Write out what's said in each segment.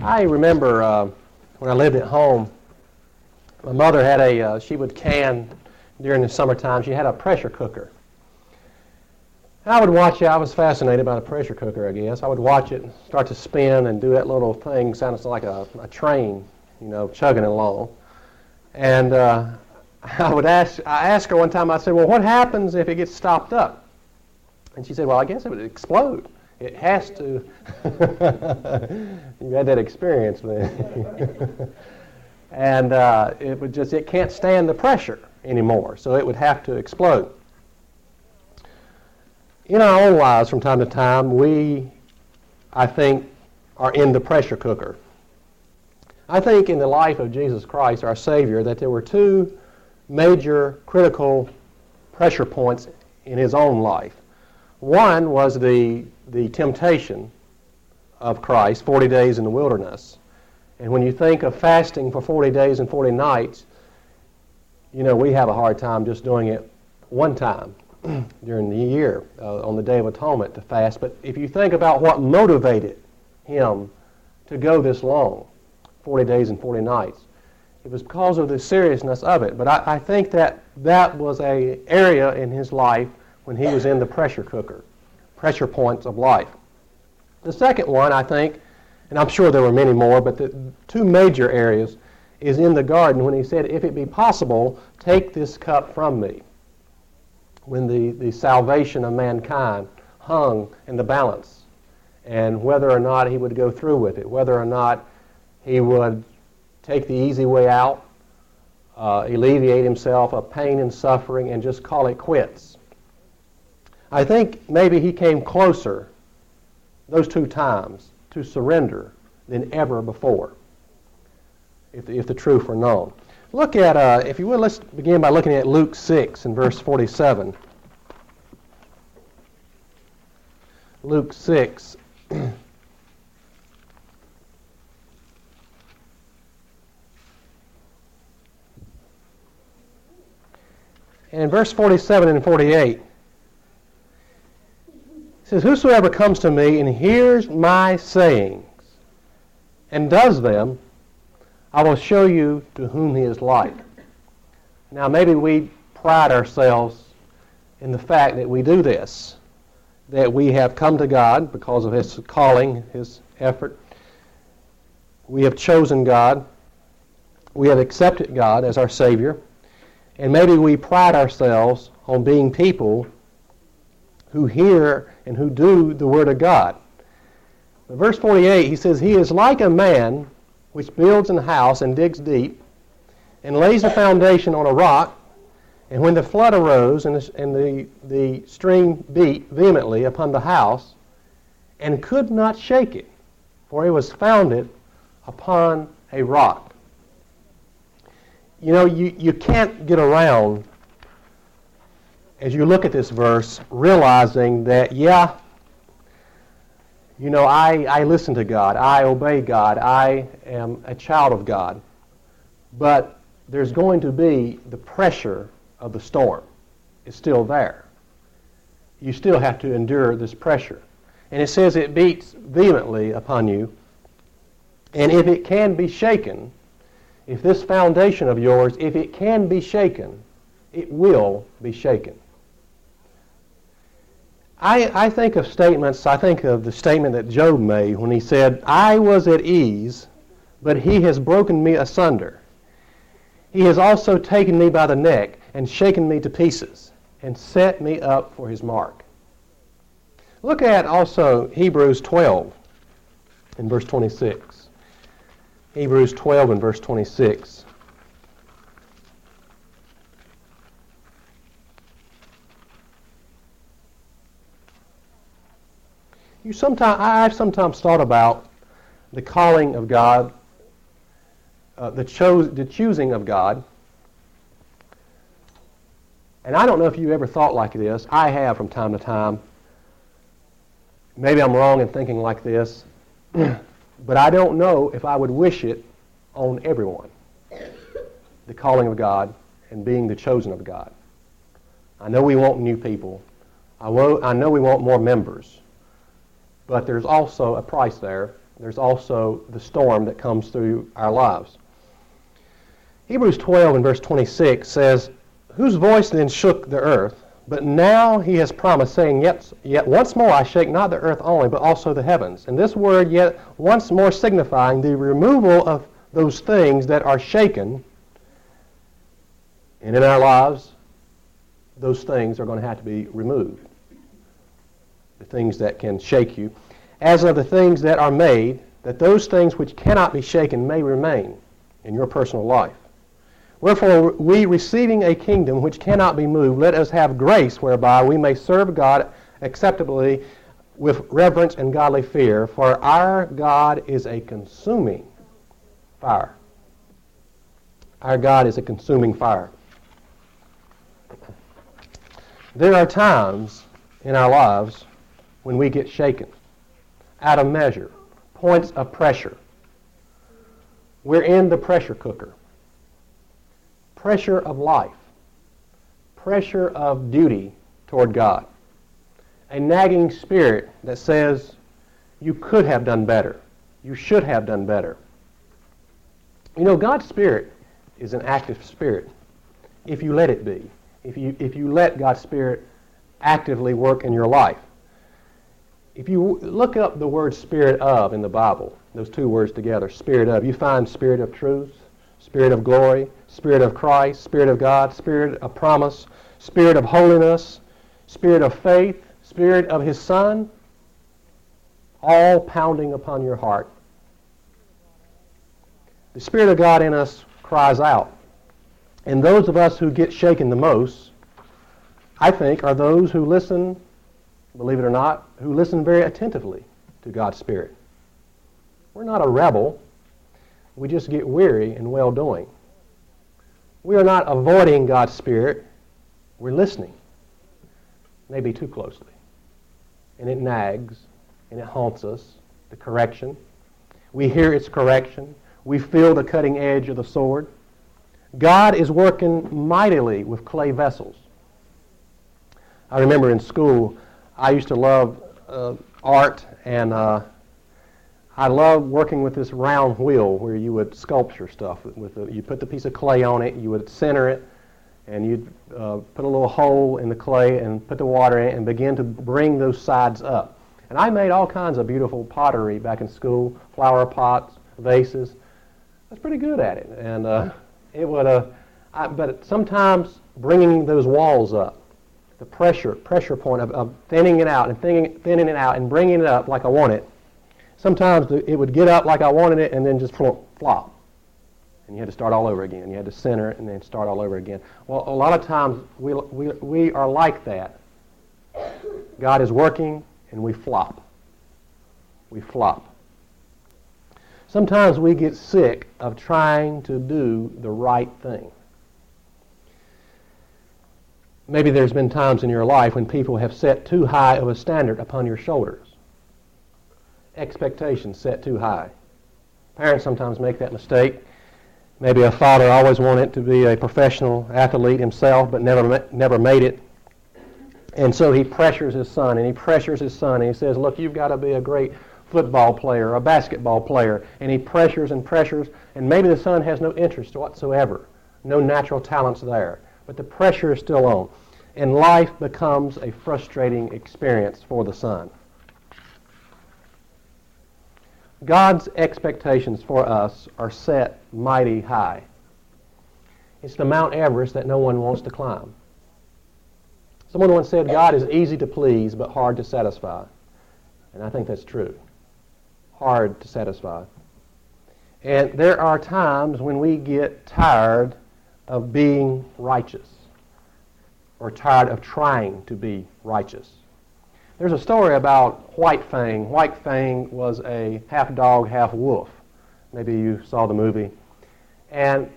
I remember when I lived at home, my mother had she would can during the summertime, she had a pressure cooker. I would watch it. I was fascinated by the pressure cooker, I guess. I would watch it start to spin and do that little thing, sounded like a train, chugging along. And I asked her one time, I said, well, what happens if it gets stopped up? And she said, well, I guess it would explode. It has to. You had that experience then. And it can't stand the pressure anymore, so it would have to explode. In our own lives, from time to time, we, I think, are in the pressure cooker. I think in the life of Jesus Christ, our Savior, that there were two major critical pressure points in his own life. One was the temptation of Christ, 40 days in the wilderness. And when you think of fasting for 40 days and 40 nights, we have a hard time just doing it one time during the year on the Day of Atonement to fast. But if you think about what motivated him to go this long, 40 days and 40 nights, it was because of the seriousness of it. But I think that was an area in his life when he was in the pressure cooker, pressure points of life. The second one, I think, and I'm sure there were many more, but the two major areas is in the garden when he said, if it be possible, take this cup from me. When the salvation of mankind hung in the balance, and whether or not he would go through with it, whether or not he would take the easy way out, alleviate himself of pain and suffering, and just call it quits. I think maybe he came closer those two times to surrender than ever before, if the truth were known. Look at, if you would, let's begin by looking at Luke 6 and verse 47. Luke 6. And in verse 47 and 48, it says, whosoever comes to me and hears my sayings and does them, I will show you to whom he is like. Now, maybe we pride ourselves in the fact that we do this, that we have come to God because of his calling, his effort. We have chosen God. We have accepted God as our Savior. And maybe we pride ourselves on being people who hear and who do the Word of God. But verse 48, he says, he is like a man which builds an house and digs deep and lays the foundation on a rock, and when the flood arose and the stream beat vehemently upon the house and could not shake it, for it was founded upon a rock. You can't get around, as you look at this verse, realizing that, I listen to God, I obey God, I am a child of God. But there's going to be the pressure of the storm. It's still there. You still have to endure this pressure. And it says it beats vehemently upon you. And if it can be shaken, if this foundation of yours, if it can be shaken, it will be shaken. I think of the statement that Job made when he said, I was at ease, but he has broken me asunder. He has also taken me by the neck and shaken me to pieces and set me up for his mark. Look at also Hebrews 12 in verse 26. Hebrews 12 and verse 26. I've sometimes thought about the calling of God, the choosing of God. And I don't know if you ever thought like this. I have from time to time. Maybe I'm wrong in thinking like this. But I don't know if I would wish it on everyone. The calling of God and being the chosen of God. I know we want new people. I know we want more members. But there's also a price there there's also the storm that comes through our lives. Hebrews 12 and verse 26 says, "Whose voice then shook the earth? But now he has promised, saying, Yet once more I shake not the earth only, but also the heavens." And this word, yet once more, signifying the removal of those things that are shaken. And in our lives, those things are going to have to be removed. The things that can shake you. As of the things that are made, that those things which cannot be shaken may remain in your personal life. Wherefore, we receiving a kingdom which cannot be moved, let us have grace whereby we may serve God acceptably with reverence and godly fear, for our God is a consuming fire. Our God is a consuming fire. There are times in our lives when we get shaken, out of measure, points of pressure. We're in the pressure cooker. Pressure of life, pressure of duty toward God, a nagging spirit that says you could have done better, you should have done better. You know, God's Spirit is an active spirit if you let it be, if you let God's Spirit actively work in your life. If you look up the word "spirit of" in the Bible, those two words together, spirit of, you find spirit of truth, Spirit of glory, Spirit of Christ, Spirit of God, Spirit of promise, Spirit of holiness, Spirit of faith, Spirit of His Son, all pounding upon your heart. The Spirit of God in us cries out. And those of us who get shaken the most, I think, are those who listen, believe it or not, who listen very attentively to God's Spirit. We're not a rebel. We just get weary in well-doing. We are not avoiding God's Spirit. We're listening, maybe too closely. And it nags, and it haunts us, the correction. We hear its correction. We feel the cutting edge of the sword. God is working mightily with clay vessels. I remember in school, I used to love art, and I love working with this round wheel where you would sculpture stuff. You put the piece of clay on it, you would center it, and you'd put a little hole in the clay and put the water in it and begin to bring those sides up. And I made all kinds of beautiful pottery back in school, flower pots, vases. I was pretty good at it. And but sometimes bringing those walls up, the pressure point of thinning it out and thinning it out and bringing it up like I want it, sometimes it would get up like I wanted it and then just flop. And you had to start all over again. You had to center it and then start all over again. Well, a lot of times we are like that. God is working and we flop. We flop. Sometimes we get sick of trying to do the right thing. Maybe there's been times in your life when people have set too high of a standard upon your shoulders. Expectations set too high. Parents sometimes make that mistake. Maybe a father always wanted to be a professional athlete himself, but never made it. And so he pressures his son, and he says, look, you've got to be a great football player, a basketball player. And he pressures, and maybe the son has no interest whatsoever, no natural talents there. But the pressure is still on. And life becomes a frustrating experience for the son. God's expectations for us are set mighty high. It's the Mount Everest that no one wants to climb. Someone once said, God is easy to please but hard to satisfy. And I think that's true. Hard to satisfy. And there are times when we get tired of being righteous or tired of trying to be righteous. There's a story about White Fang. White Fang was a half dog, half wolf. Maybe you saw the movie. And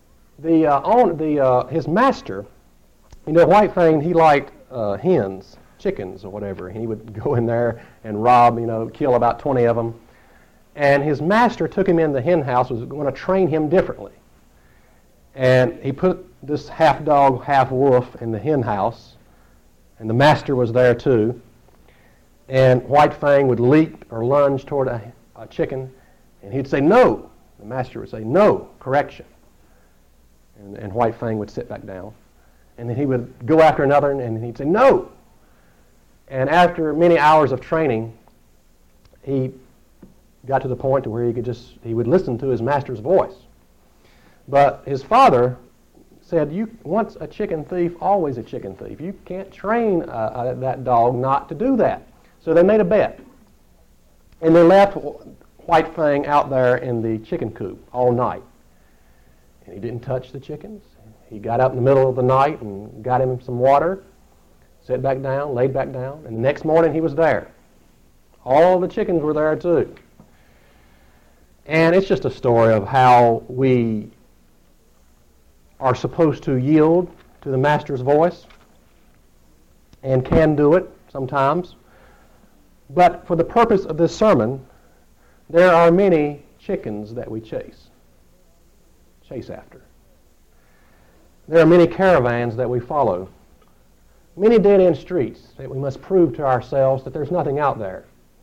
his master, White Fang, he liked hens, chickens or whatever. He would go in there and rob, kill about 20 of them. And his master took him in the hen house, was going to train him differently. And he put this half dog, half wolf in the hen house, and the master was there too. And White Fang would leap or lunge toward a chicken, and he'd say, no. The master would say, no, correction. And White Fang would sit back down. And then he would go after another, and he'd say, no. And after many hours of training, he got to the point to where he would listen to his master's voice. But his father said, once a chicken thief, always a chicken thief. You can't train that dog not to do that. So they made a bet. And they left White Fang out there in the chicken coop all night. And he didn't touch the chickens. He got up in the middle of the night and got him some water, sat back down, laid back down, and the next morning he was there. All the chickens were there too. And it's just a story of how we are supposed to yield to the master's voice and can do it sometimes. But for the purpose of this sermon, there are many chickens that we chase after. There are many caravans that we follow, many dead-end streets that we must prove to ourselves that there's nothing out there.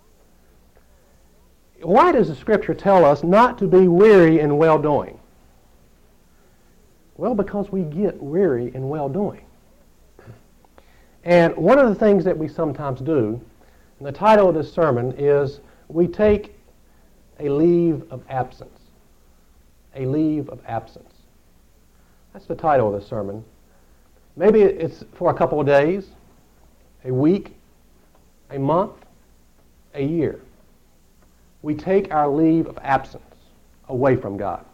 Why does the Scripture tell us not to be weary in well-doing? Well, because we get weary in well-doing. And one of the things that we sometimes do, and the title of this sermon is, we take a leave of absence. A leave of absence. That's the title of the sermon. Maybe it's for a couple of days, a week, a month, a year. We take our leave of absence away from God.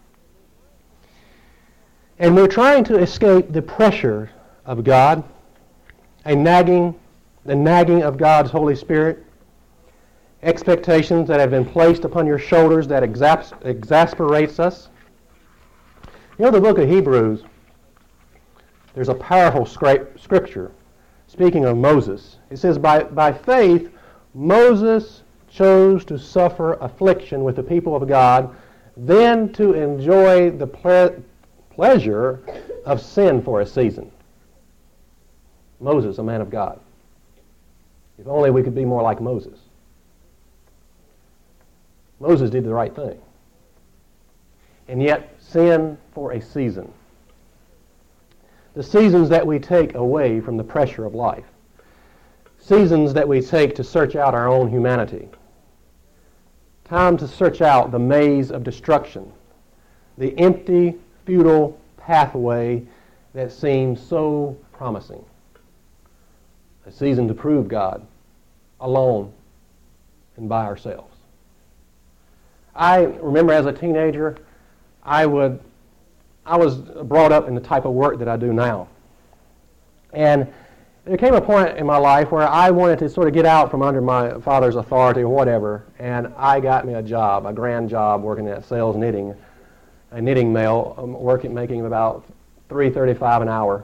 And we're trying to escape the pressure of God, the nagging of God's Holy Spirit, expectations that have been placed upon your shoulders that exasperates us. You know, the book of Hebrews, there's a powerful scripture speaking of Moses. It says, by faith, Moses chose to suffer affliction with the people of God, then to enjoy the pleasure of sin for a season. Moses, a man of God. If only we could be more like Moses. Moses did the right thing. And yet, sin for a season. The seasons that we take away from the pressure of life. Seasons that we take to search out our own humanity. Time to search out the maze of destruction. The empty, futile pathway that seems so promising. A season to prove God alone and by ourselves. I remember as a teenager, I was brought up in the type of work that I do now. And there came a point in my life where I wanted to sort of get out from under my father's authority or whatever, and I got me a job, a grand job working at Sales Knitting, a knitting mill, making about $3.35 an hour.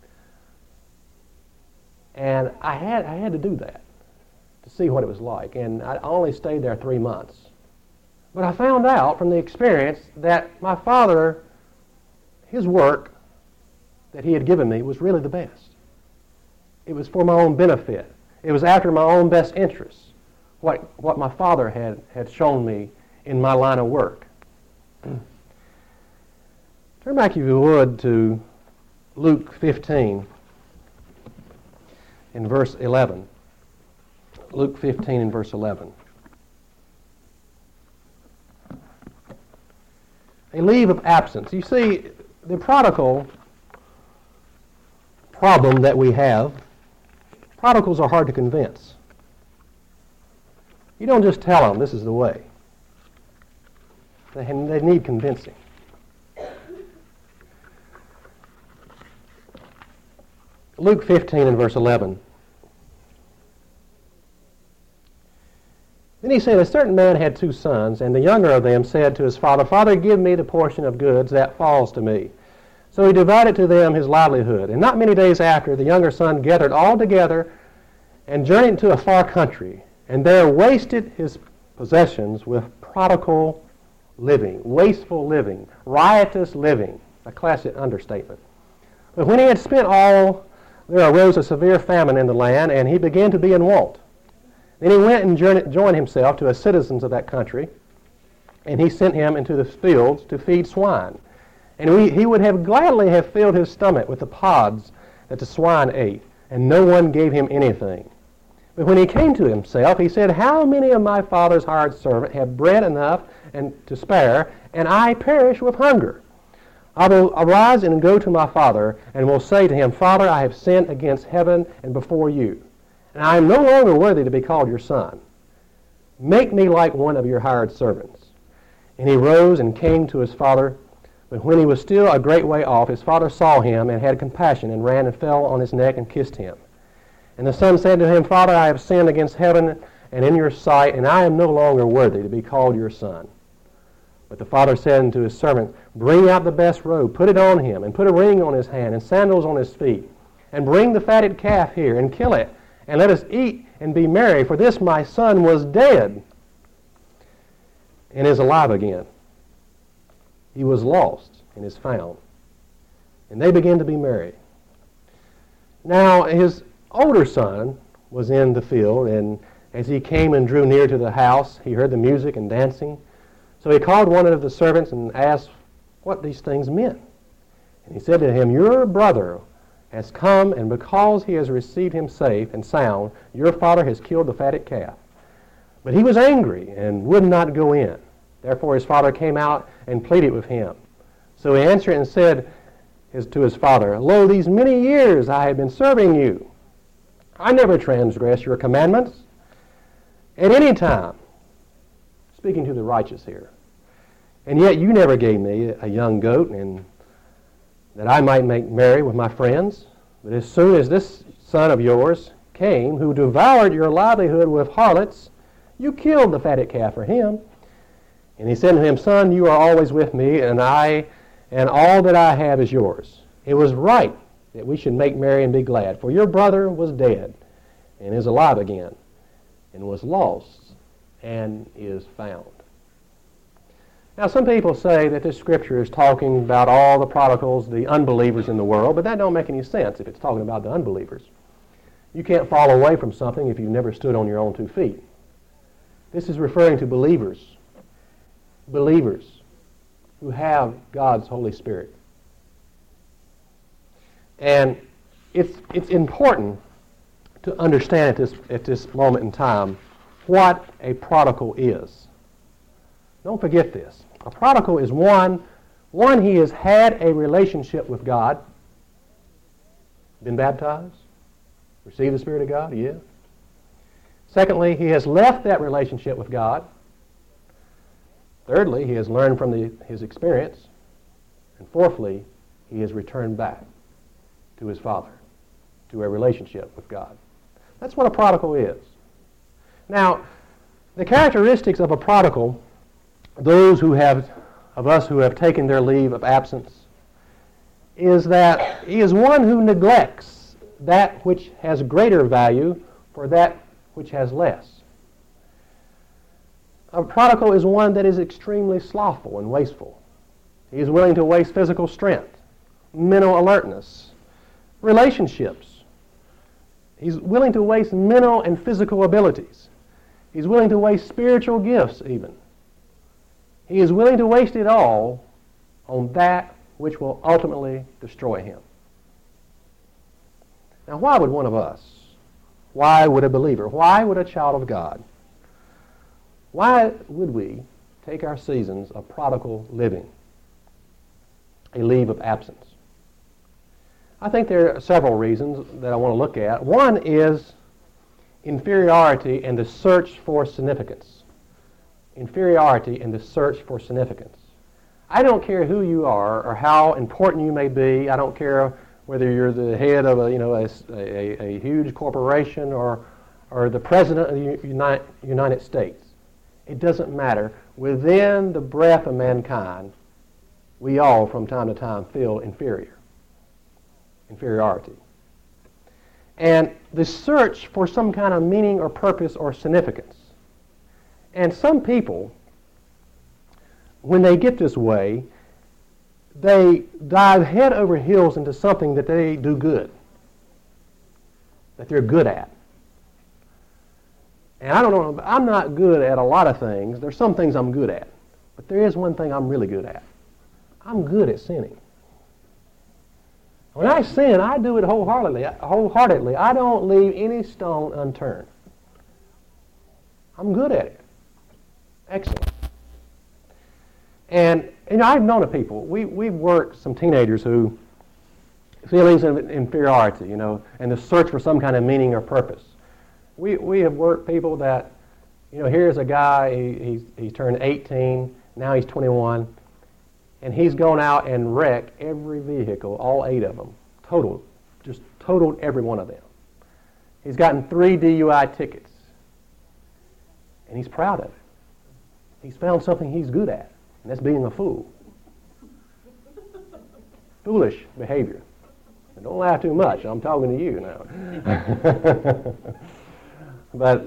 And I had to do that to see what it was like. And I only stayed there 3 months. But I found out from the experience that my father, his work that he had given me was really the best. It was for my own benefit. It was after my own best interests, what my father had shown me in my line of work. Turn back, if you would, to Luke 15 in verse 11. Luke 15 in verse 11. A leave of absence. You see, the prodigal problem that we have, prodigals are hard to convince. You don't just tell them this is the way. They need convincing. Luke 15 and verse 11. Then he said, a certain man had 2 sons, and the younger of them said to his father, Father, give me the portion of goods that falls to me. So he divided to them his livelihood. And not many days after, the younger son gathered all together and journeyed to a far country, and there wasted his possessions with prodigal living, wasteful living, riotous living, a classic understatement. But when he had spent all, there arose a severe famine in the land, and he began to be in want. Then he went and joined himself to a citizens of that country, and he sent him into the fields to feed swine. And he would have gladly have filled his stomach with the pods that the swine ate, and no one gave him anything. But when he came to himself, he said, "How many of my father's hired servants have bread enough and to spare, and I perish with hunger? I will arise and go to my father, and will say to him, Father, I have sinned against heaven and before you, and I am no longer worthy to be called your son. Make me like one of your hired servants." And he rose and came to his father. But when he was still a great way off, his father saw him and had compassion, and ran and fell on his neck and kissed him. And the son said to him, "Father, I have sinned against heaven and in your sight, and I am no longer worthy to be called your son." But the father said unto his servant, "Bring out the best robe, put it on him, and put a ring on his hand, and sandals on his feet. And bring the fatted calf here, and kill it, and let us eat and be merry. For this my son was dead, and is alive again. He was lost, and is found." And they began to be merry. Now his older son was in the field, and as he came and drew near to the house, he heard the music and dancing. So he called one of the servants and asked what these things meant. And he said to him, "Your brother has come, and because he has received him safe and sound, your father has killed the fatted calf." But he was angry and would not go in. Therefore his father came out and pleaded with him. So he answered and said to his father, "Lo, these many years I have been serving you. I never transgressed your commandments at any time," speaking to the righteous here, "and yet you never gave me a young goat, and that I might make merry with my friends. But as soon as this son of yours came, who devoured your livelihood with harlots, you killed the fatted calf for him." And he said to him, "Son, you are always with me, and all that I have is yours. It was right that we should make merry and be glad, for your brother was dead and is alive again, and was lost and is found." Now, some people say that this scripture is talking about all the prodigals, the unbelievers in the world, but that don't make any sense if it's talking about the unbelievers. You can't fall away from something if you've never stood on your own 2 feet. This is referring to believers who have God's Holy Spirit. And it's important to understand at this moment in time what a prodigal is. Don't forget this. A prodigal is one, he has had a relationship with God, been baptized, received the Spirit of God, yeah. Secondly, he has left that relationship with God. Thirdly, he has learned from his experience. And fourthly, he has returned back to his Father, to a relationship with God. That's what a prodigal is. Now, the characteristics of a prodigal, those of us who have taken their leave of absence, is that he is one who neglects that which has greater value for that which has less. A prodigal is one that is extremely slothful and wasteful. He is willing to waste physical strength, mental alertness, relationships. He's willing to waste mental and physical abilities. He's willing to waste spiritual gifts even. He is willing to waste it all on that which will ultimately destroy him. Now, why would one of us, why would a believer, why would a child of God, why would we take our seasons of prodigal living, a leave of absence? I think there are several reasons that I want to look at. One is inferiority and the search for significance. Inferiority and the search for significance. I don't care who you are or how important you may be. I don't care whether you're the head of a huge corporation or the president of the United States. It doesn't matter. Within the breath of mankind, we all from time to time feel inferiority. And the search for some kind of meaning or purpose or significance. And some people, when they get this way, they dive head over heels into something that they do good, that they're good at. And I don't know, I'm not good at a lot of things. There's some things I'm good at. But there is one thing I'm really good at. I'm good at sinning. When I sin, I do it wholeheartedly. I don't leave any stone unturned. I'm good at it. Excellent. And I've known of people. We've worked some teenagers who feelings of inferiority, and the search for some kind of meaning or purpose. We have worked people that, here's a guy, he turned 18, now he's 21, and he's gone out and wrecked every vehicle, all 8 of them, totaled every one of them. He's gotten 3 DUI tickets, and he's proud of it. He's found something he's good at, and that's being a fool. Foolish behavior. And don't laugh too much, I'm talking to you now. But,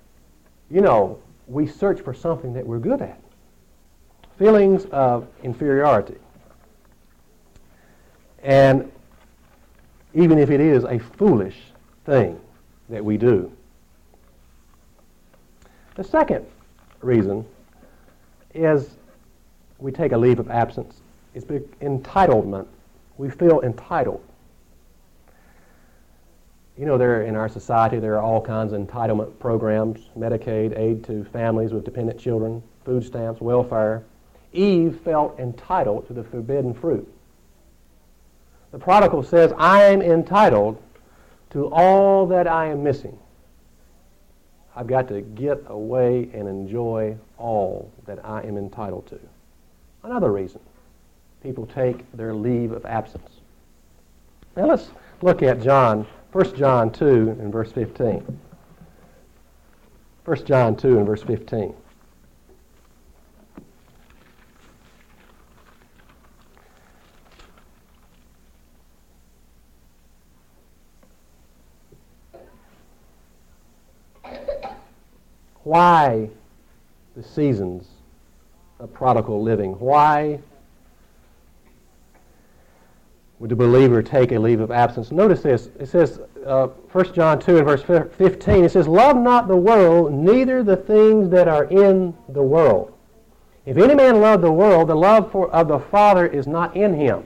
we search for something that we're good at. Feelings of inferiority. And even if it is a foolish thing that we do. The second reason is we take a leave of absence. It's entitlement. We feel entitled. In our society, there are all kinds of entitlement programs, Medicaid, aid to families with dependent children, food stamps, welfare. Eve felt entitled to the forbidden fruit. The prodigal says, I am entitled to all that I am missing. I've got to get away and enjoy all that I am entitled to. Another reason people take their leave of absence. Now let's look at 1 John 2 and verse 15. 1 John 2 and verse 15. Why the seasons of prodigal living? Why would the believer take a leave of absence? Notice this. It says, 1 John 2 and verse 15, it says, love not the world, neither the things that are in the world. If any man love the world, the love of the Father is not in him.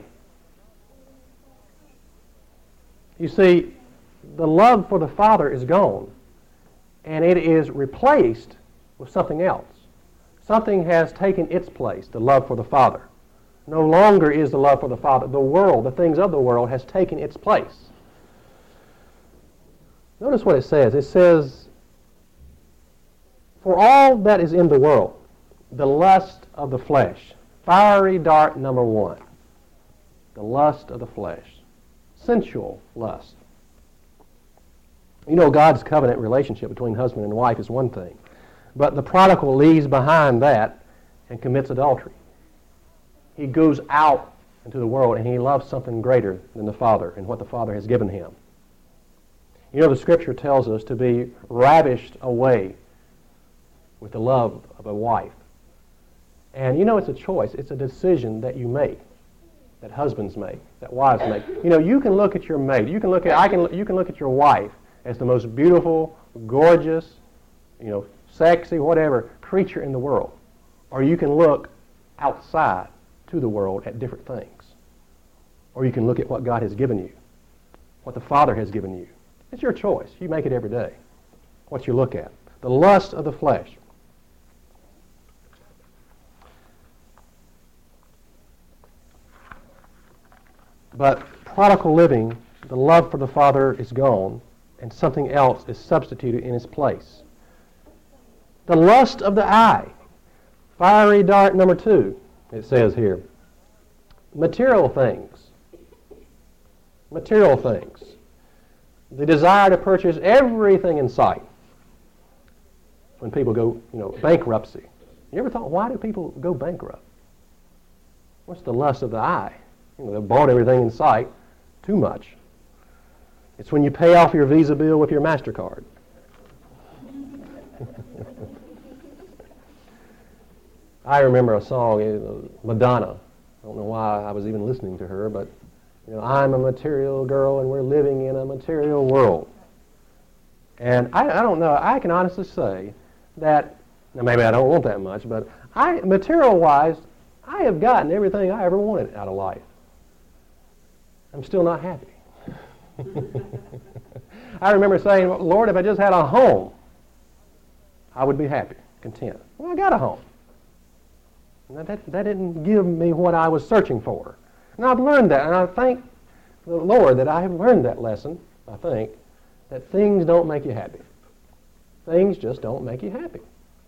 You see, the love for the Father is gone, and it is replaced with something else. Something has taken its place, the love for the Father. No longer is the love for the Father. The world, the things of the world, has taken its place. Notice what it says. It says, for all that is in the world, the lust of the flesh, fiery dart number 1, the lust of the flesh, sensual lust. God's covenant relationship between husband and wife is one thing, but the prodigal leaves behind that and commits adultery. He goes out into the world and he loves something greater than the Father and what the Father has given him. The Scripture tells us to be ravished away with the love of a wife. And it's a choice. It's a decision that you make, that husbands make, that wives make. You can look at your mate. You can look at your wife as the most beautiful, gorgeous, sexy, whatever creature in the world. Or you can look outside to the world at different things. Or you can look at what God has given you, what the Father has given you. It's your choice. You make it every day, what you look at. The lust of the flesh. But prodigal living, the love for the Father is gone, and something else is substituted in its place. The lust of the eye. Fiery dart number 2, it says here. Material things. Material things. The desire to purchase everything in sight. When people go, bankruptcy. You ever thought, why do people go bankrupt? What's the lust of the eye? They've bought everything in sight, too much. It's when you pay off your Visa bill with your MasterCard. I remember a song, Madonna. I don't know why I was even listening to her, but I'm a material girl and we're living in a material world. And I don't know, I can honestly say that, now maybe I don't want that much, but Material-wise, I have gotten everything I ever wanted out of life. I'm still not happy. I remember saying, Lord, if I just had a home, I would be happy, content. Well, I got a home. Now, that didn't give me what I was searching for. And I've learned that, and I thank the Lord that I have learned that lesson, I think, that things don't make you happy. Things just don't make you happy.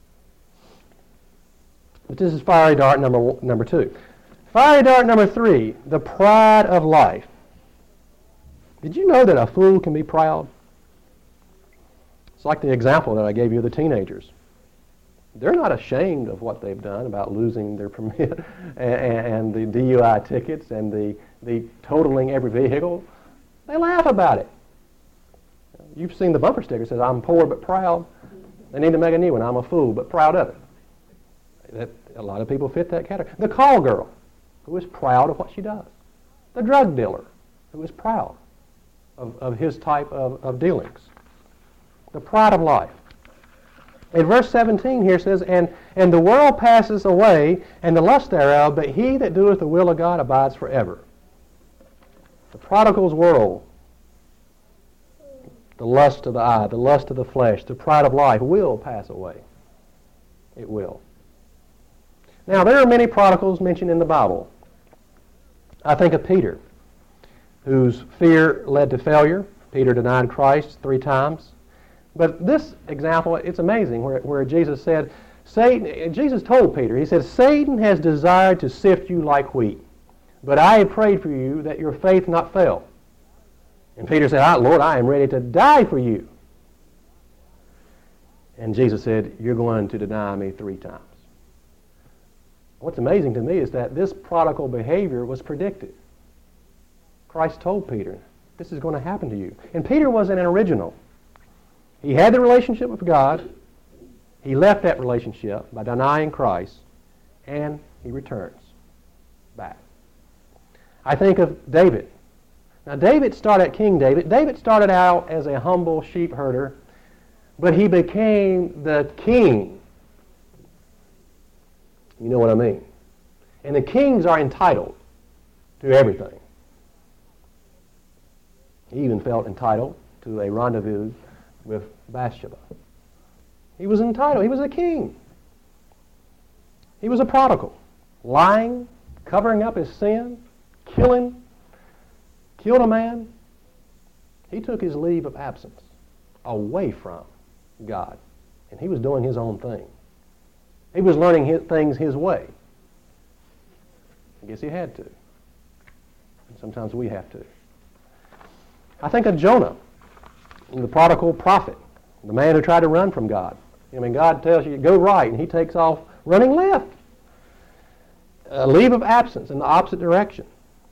But this is fiery dart number 2. Fiery dart number 3, the pride of life. Did you know that a fool can be proud? It's like the example that I gave you of the teenagers. They're not ashamed of what they've done about losing their permit and the DUI tickets and the totaling every vehicle. They laugh about it. You've seen the bumper sticker that says, I'm poor but proud. They need to make a new one. I'm a fool but proud of it. A lot of people fit that category. The call girl, who is proud of what she does. The drug dealer, who is proud of his type of dealings. The pride of life. In verse 17 here says, And the world passes away, and the lust thereof, but he that doeth the will of God abides forever. The prodigal's world, the lust of the eye, the lust of the flesh, the pride of life will pass away. It will. Now, there are many prodigals mentioned in the Bible. I think of Peter, whose fear led to failure. Peter denied Christ 3 times. But this example, it's amazing, where Jesus said, Jesus told Peter, he said, Satan has desired to sift you like wheat, but I have prayed for you that your faith not fail. And Peter said, Lord, I am ready to die for you. And Jesus said, you're going to deny me 3 times. What's amazing to me is that this prodigal behavior was predicted. Christ told Peter, this is going to happen to you. And Peter wasn't an original. He had the relationship with God. He left that relationship by denying Christ, and he returns back. I think of David. Now, King David. David started out as a humble sheep herder, but he became the king. You know what I mean? And the kings are entitled to everything. He even felt entitled to a rendezvous with Bathsheba. He was entitled. He was a king. He was a prodigal, lying, covering up his sin, killed a man. He took his leave of absence away from God, and he was doing his own thing. He was learning things his way. I guess he had to. And sometimes we have to. I think of Jonah, the prodigal prophet, the man who tried to run from God. I mean, God tells you, go right, and he takes off running left. A leave of absence in the opposite direction.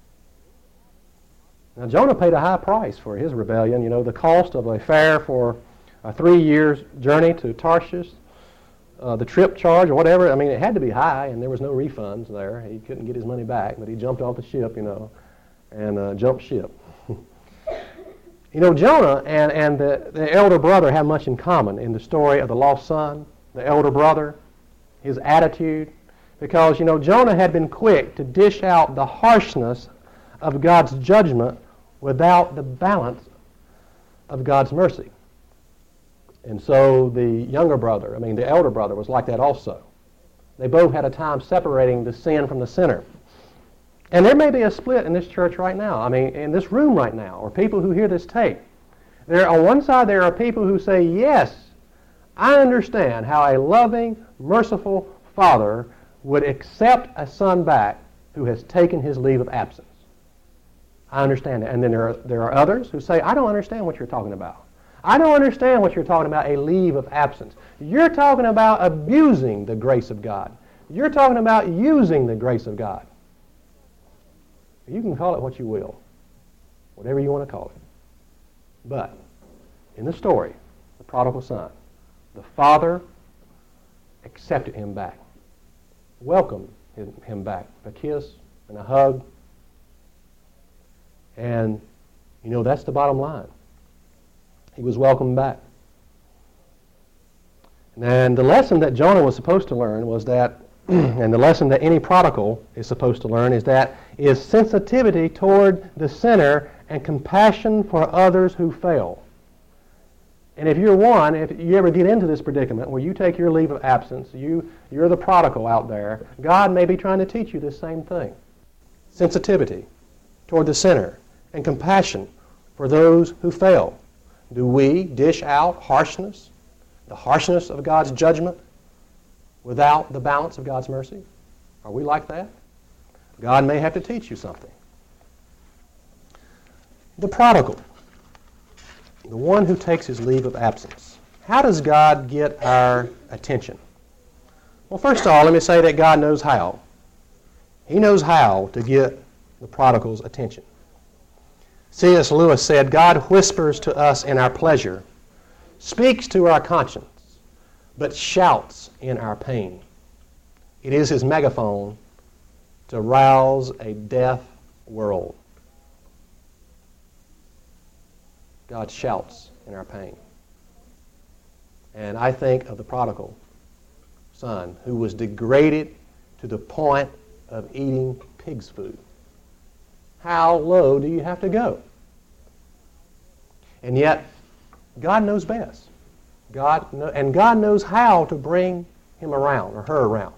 Now, Jonah paid a high price for his rebellion. You know, the cost of a fare for a 3-year journey to Tarshish, the trip charge or whatever, I mean, it had to be high, and there was no refunds there. He couldn't get his money back, but he jumped off the ship, and jumped ship. You know, Jonah and the elder brother have much in common in the story of the lost son, the elder brother, his attitude, because, Jonah had been quick to dish out the harshness of God's judgment without the balance of God's mercy. And so the the elder brother was like that also. They both had a time separating the sin from the sinner. And there may be a split in this church right now, in this room right now, or people who hear this tape. On one side, there are people who say, yes, I understand how a loving, merciful father would accept a son back who has taken his leave of absence. I understand that. And then there are others who say, I don't understand what you're talking about. I don't understand what you're talking about, a leave of absence. You're talking about abusing the grace of God. You're talking about using the grace of God. You can call it what you will, whatever you want to call it. But in the story, the prodigal son, the father accepted him back, welcomed him back, a kiss and a hug. And, that's the bottom line. He was welcomed back. And the lesson that Jonah was supposed to learn was that and the lesson that any prodigal is supposed to learn is sensitivity toward the sinner and compassion for others who fail. And if you're one, if you ever get into this predicament where you take your leave of absence, you're the prodigal out there, God may be trying to teach you the same thing. Sensitivity toward the sinner and compassion for those who fail. Do we dish out harshness, the harshness of God's judgment, without the balance of God's mercy? Are we like that? God may have to teach you something. The prodigal, the one who takes his leave of absence. How does God get our attention? Well, first of all, let me say that God knows how. He knows how to get the prodigal's attention. C.S. Lewis said, God whispers to us in our pleasure, speaks to our conscience, but shouts in our pain. It is his megaphone to rouse a deaf world. God shouts in our pain. And I think of the prodigal son who was degraded to the point of eating pig's food. How low do you have to go? And yet, God knows best. God knows how to bring him around or her around.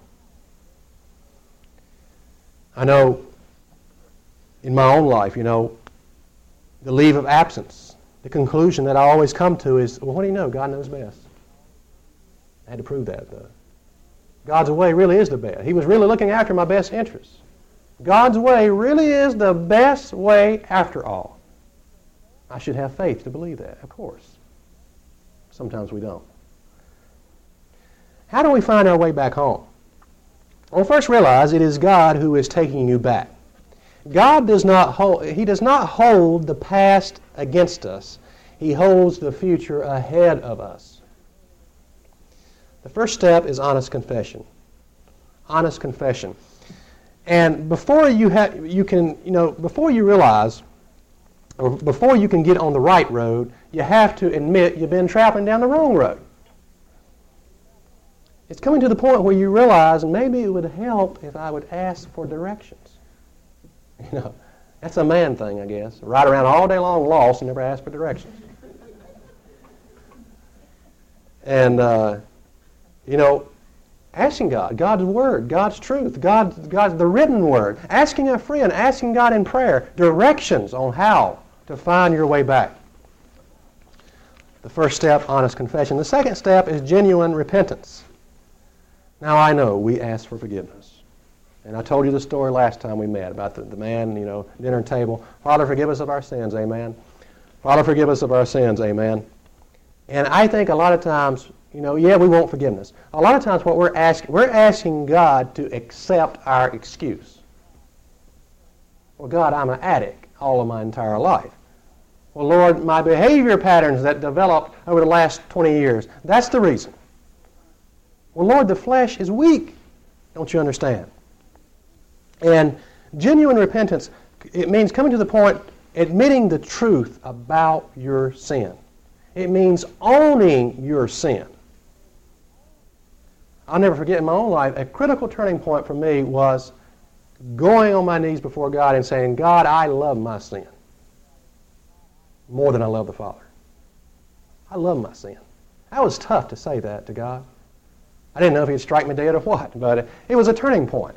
I know in my own life, the leave of absence. The conclusion that I always come to is, well, what do you know? God knows best. I had to prove that, though. God's way really is the best. He was really looking after my best interests. God's way really is the best way after all. I should have faith to believe that, of course. Sometimes we don't. How do we find our way back home? Well, first realize it is God who is taking you back. God does not hold the past against us. He holds the future ahead of us. The first step is honest confession. Honest confession. And before you realize, or before you can get on the right road, you have to admit you've been traveling down the wrong road. It's coming to the point where you realize maybe it would help if I would ask for directions. That's a man thing, I guess. Ride around all day long lost and never ask for directions. And, asking God, God's Word, God's truth, God's the written Word, asking a friend, asking God in prayer, directions on how to find your way back. The first step, honest confession. The second step is genuine repentance. Now, I know we ask for forgiveness. And I told you the story last time we met about the man, dinner table. Father, forgive us of our sins, amen. Father, forgive us of our sins, amen. And I think a lot of times, we want forgiveness. A lot of times what we're asking God to accept our excuse. Well, God, I'm an addict all of my entire life. Well, Lord, my behavior patterns that developed over the last 20 years, that's the reason. Well, Lord, the flesh is weak. Don't you understand? And genuine repentance, it means coming to the point, admitting the truth about your sin. It means owning your sin. I'll never forget in my own life, a critical turning point for me was going on my knees before God and saying, God, I love my sin more than I love the Father. I love my sin. That was tough to say that to God. I didn't know if he'd strike me dead or what, but it was a turning point.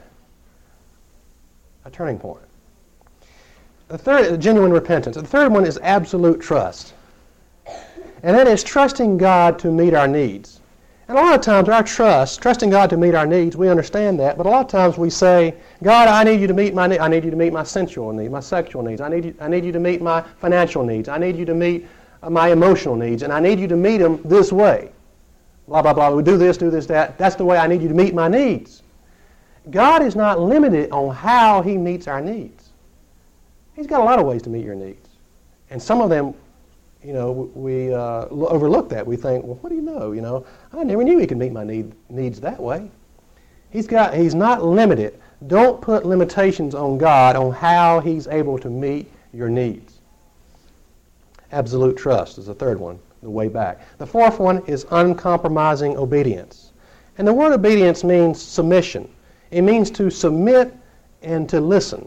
A turning point. The third, genuine repentance. The third one is absolute trust. And that is trusting God to meet our needs. And a lot of times our trusting God to meet our needs, we understand that, but a lot of times we say, God, I need you to meet my needs. I need you to meet my sensual needs, my sexual needs. I need you to meet my financial needs. I need you to meet my emotional needs, and I need you to meet them this way. Blah, blah, blah. We do this, that. That's the way I need you to meet my needs. God is not limited on how he meets our needs. He's got a lot of ways to meet your needs. And some of them, we overlook that. We think, well, what do you know? I never knew he could meet my needs that way. He's not limited. Don't put limitations on God on how he's able to meet your needs. Absolute trust is the third one, the way back. The fourth one is uncompromising obedience. And the word obedience means submission. It means to submit and to listen.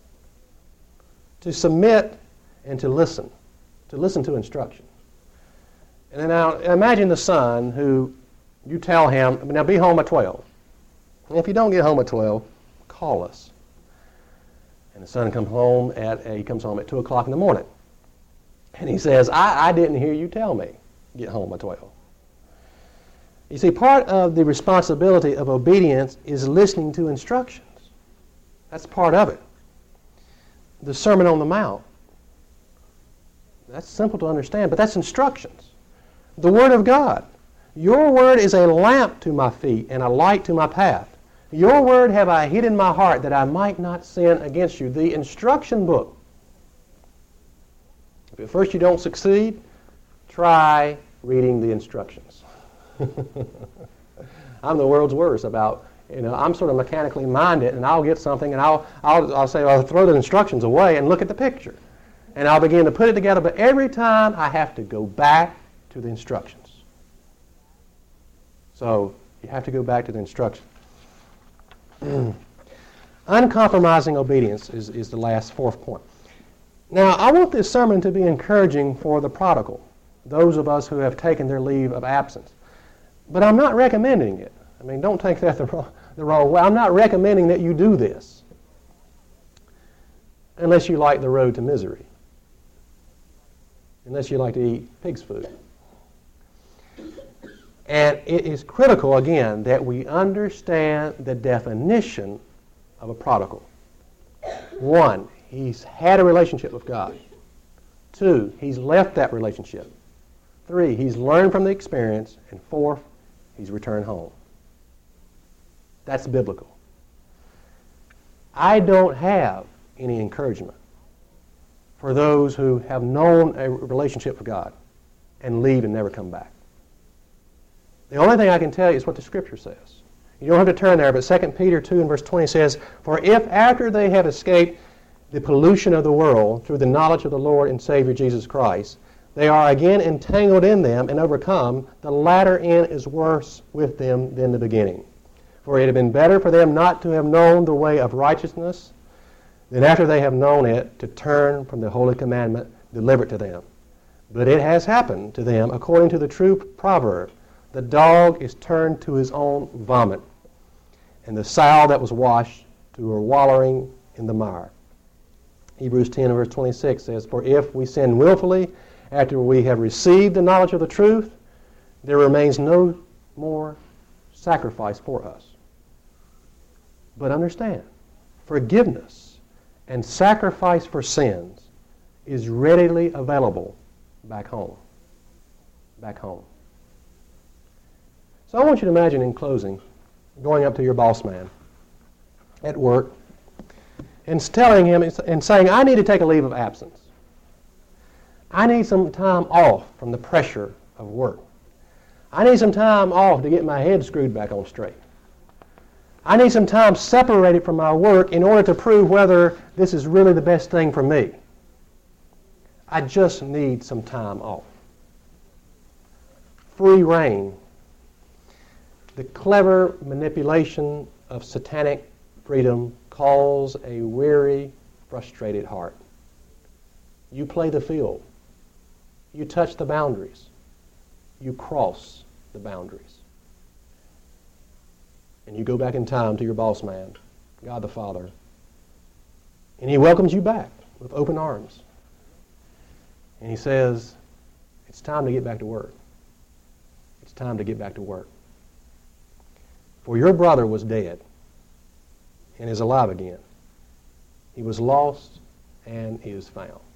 To submit and to listen to instruction. And then now imagine the son who you tell him, now be home at 12. And if you don't get home at 12, call us. And the son comes home at 2 o'clock in the morning. And he says, I didn't hear you tell me get home at 12. You see, part of the responsibility of obedience is listening to instructions. That's part of it. The Sermon on the Mount. That's simple to understand, but that's instructions. The Word of God. Your word is a lamp to my feet and a light to my path. Your word have I hid in my heart that I might not sin against you. The instruction book. If at first you don't succeed, try reading the instructions. I'm the world's worst about, I'm sort of mechanically minded, and I'll get something, and I'll say, I'll throw the instructions away and look at the picture. And I'll begin to put it together, but every time I have to go back to the instructions. So you have to go back to the instructions. Uncompromising obedience is the last fourth point. Now, I want this sermon to be encouraging for the prodigal, those of us who have taken their leave of absence. But I'm not recommending it. Don't take that the wrong way. I'm not recommending that you do this unless you like the road to misery, unless you like to eat pig's food. And it is critical, again, that we understand the definition of a prodigal. 1, he's had a relationship with God. 2, he's left that relationship. 3, he's learned from the experience. And 4, he's returned home. That's biblical. I don't have any encouragement for those who have known a relationship with God and leave and never come back. The only thing I can tell you is what the Scripture says. You don't have to turn there, but 2 Peter 2 and verse 20 says, For if after they have escaped the pollution of the world through the knowledge of the Lord and Savior Jesus Christ, they are again entangled in them and overcome, the latter end is worse with them than the beginning. For it had been better for them not to have known the way of righteousness than after they have known it to turn from the holy commandment delivered to them. But it has happened to them according to the true proverb, the dog is turned to his own vomit, and the sow that was washed to her wallowing in the mire. Hebrews 10 verse 26 says, For if we sin willfully after we have received the knowledge of the truth, there remains no more sacrifice for us. But understand, forgiveness and sacrifice for sins is readily available back home. Back home. So I want you to imagine in closing, going up to your boss man at work and telling him and saying, I need to take a leave of absence. I need some time off from the pressure of work. I need some time off to get my head screwed back on straight. I need some time separated from my work in order to prove whether this is really the best thing for me. I just need some time off. Free reign. The clever manipulation of satanic freedom calls a weary, frustrated heart. You play the field. You touch the boundaries. You cross the boundaries. And you go back in time to your boss man, God the Father, and He welcomes you back with open arms. And He says, it's time to get back to work. It's time to get back to work. For your brother was dead and is alive again. He was lost and is found.